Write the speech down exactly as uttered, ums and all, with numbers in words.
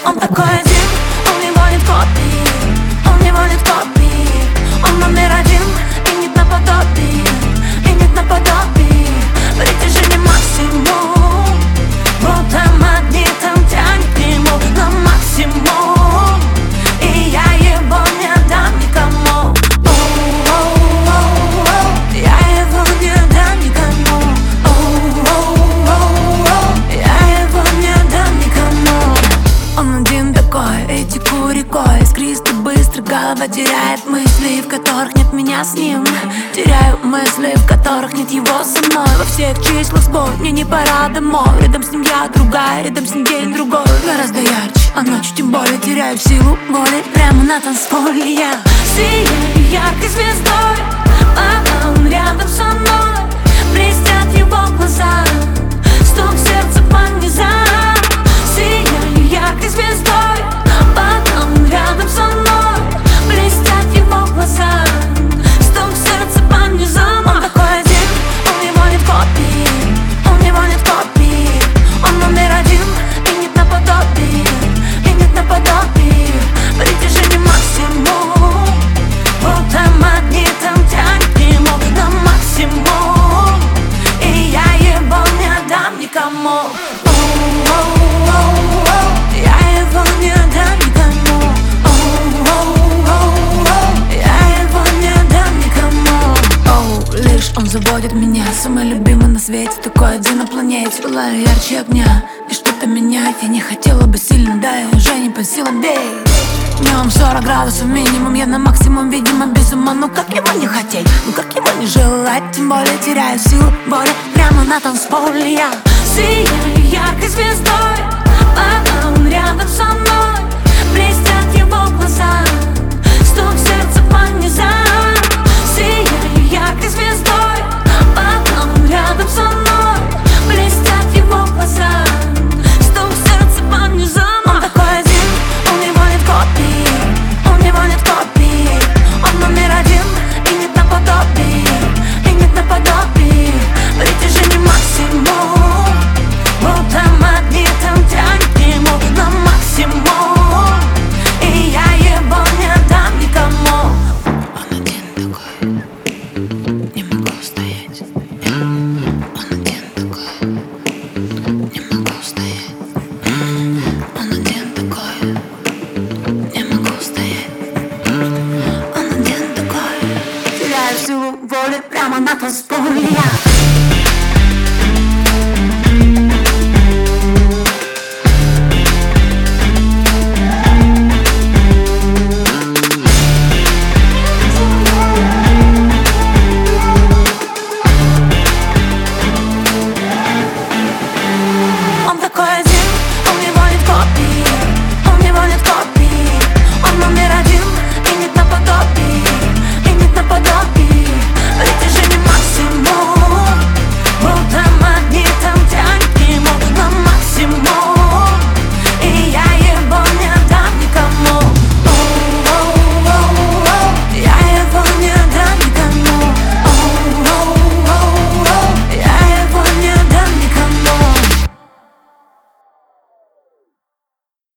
Он такой один, он не гонит копии, он не гонит копии. Он номер один, и нет наподобие, и нет наподобие. Притяжение максимум, будто магнитом тянет к нему на максимум. И я его не дам никому. Я его не дам никому. Я его не дам никому. Он один такой, и теку рекой, искристый, быстро, голова теряет мысли, в которых нет меня с ним. Теряю мысли, в которых нет его со мной. Во всех числах сбой, мне не пора домой. Рядом с ним я другая, рядом с ним день другой. Гораздо ярче, а ночью тем более теряю силу воли. Прямо на танцполе я сияю яркой звездой, а он рядом со мной. Блестят его глаза, стук сердца по низам. Сияю яркой звездой, а он рядом со мной. Блестят его глаза, стук сердца по низам. Он такой один, он не гонит копии, он не гонит копии. Он номер один, и нет наподобие, и нет наподобие. Притяжение максимум, будто магнитом тянет к нему на максимум. И я его не дам никому. Я его не дам никому. Я его не дам никому. Оу, лишь он заводит меня, самый любимый на свете, такой один на планете. Пылаю ярче огня, и что-то менять я не хотела бы сильно, да и уже не по силам, бей. Днем сорок градусов минимум, я на максимум, видимо, без ума. Ну как его не хотеть, ну как его не желать. Тем более теряю силу воли, прямо на танцполе я сияю яркой звездой, а он рядом со мной. Блестят его глаза, стук сердца по низам. Сияю яркой звездой, а он рядом со мной. Блестят его глаза, стук сердца по низам. Он такой один, он не гонит копии, он не гонит копии. Он номер один, и нет наподобие, и нет наподобие. Притяжение максимум, будто магнитом тянет к нему на максимум. И я его не дам никому. Он один такой, не могу стоять. Он один такой, не могу стоять. Он один такой, не могу стоять. Он один такой, теряю силу воли, прямо на танцполе я